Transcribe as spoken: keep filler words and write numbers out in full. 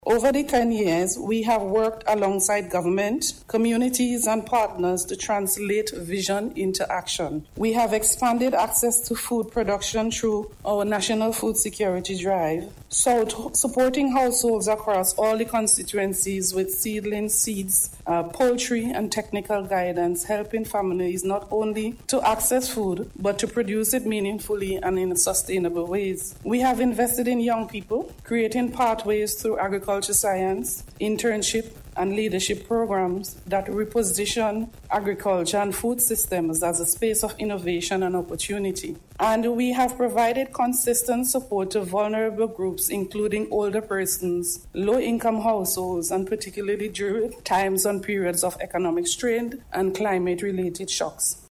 Over the ten years, we have worked alongside government, communities, and partners to translate vision into action. We have expanded access to food production through our National Food Security Drive, so supporting households across all the constituencies with seedlings, seeds, uh, poultry, and technical guidance, helping families not only to access food, but to produce it meaningfully and in sustainable ways. We have invested in young people, creating pathways through agriculture, Agriculture science, internship, and leadership programs that reposition agriculture and food systems as a space of innovation and opportunity. And we have provided consistent support to vulnerable groups, including older persons, low-income households, and particularly during times and periods of economic strain and climate-related shocks.